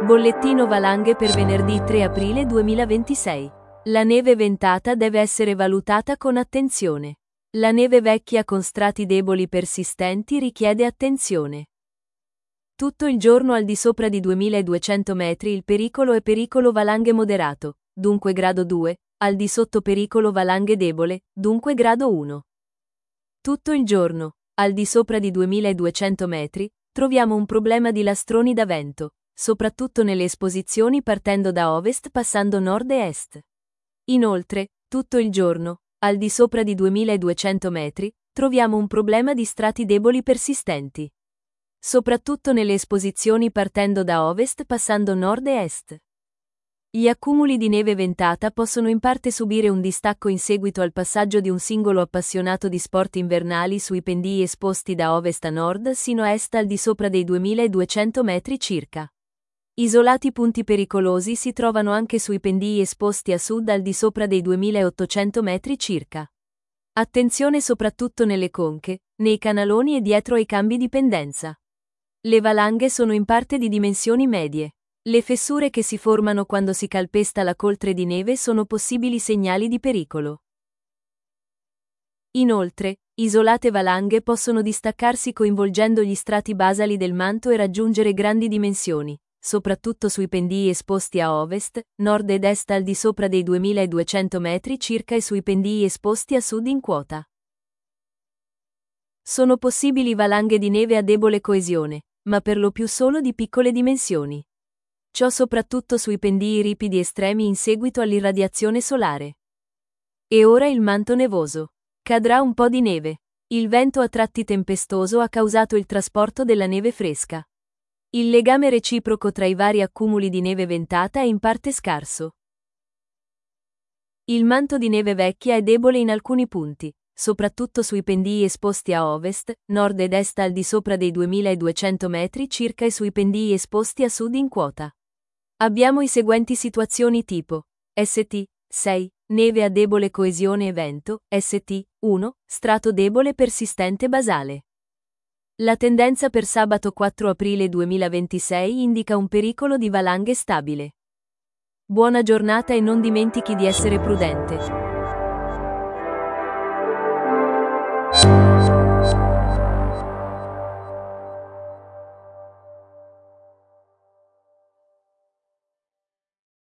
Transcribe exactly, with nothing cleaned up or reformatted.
Bollettino valanghe per venerdì tre aprile duemilaventisei. La neve ventata deve essere valutata con attenzione. La neve vecchia con strati deboli persistenti richiede attenzione. Tutto il giorno al di sopra di duemiladuecento metri il pericolo è pericolo valanghe moderato, dunque grado due, al di sotto pericolo valanghe debole, dunque grado uno. Tutto il giorno, al di sopra di duemiladuecento metri, troviamo un problema di lastroni da vento, soprattutto nelle esposizioni partendo da ovest passando nord e est. Inoltre, tutto il giorno, al di sopra di duemiladuecento metri, troviamo un problema di strati deboli persistenti. Soprattutto nelle esposizioni partendo da ovest passando nord e est. Gli accumuli di neve ventata possono in parte subire un distacco in seguito al passaggio di un singolo appassionato di sport invernali sui pendii esposti da ovest a nord sino a est al di sopra dei duemiladuecento metri circa. Isolati punti pericolosi si trovano anche sui pendii esposti a sud al di sopra dei duemilaottocento metri circa. Attenzione soprattutto nelle conche, nei canaloni e dietro ai cambi di pendenza. Le valanghe sono in parte di dimensioni medie. Le fessure che si formano quando si calpesta la coltre di neve sono possibili segnali di pericolo. Inoltre, isolate valanghe possono distaccarsi coinvolgendo gli strati basali del manto e raggiungere grandi dimensioni, soprattutto sui pendii esposti a ovest, nord ed est al di sopra dei duemiladuecento metri circa e sui pendii esposti a sud in quota. Sono possibili valanghe di neve a debole coesione, ma per lo più solo di piccole dimensioni. Ciò soprattutto sui pendii ripidi estremi in seguito all'irradiazione solare. E ora il manto nevoso. Cadrà un po' di neve. Il vento a tratti tempestoso ha causato il trasporto della neve fresca. Il legame reciproco tra i vari accumuli di neve ventata è in parte scarso. Il manto di neve vecchia è debole in alcuni punti, soprattutto sui pendii esposti a ovest, nord ed est al di sopra dei duemiladuecento metri circa e sui pendii esposti a sud in quota. Abbiamo i seguenti situazioni tipo S T sei, neve a debole coesione e vento, S T uno, strato debole persistente basale. La tendenza per sabato quattro aprile duemilaventisei indica un pericolo di valanghe stabile. Buona giornata e non dimentichi di essere prudente.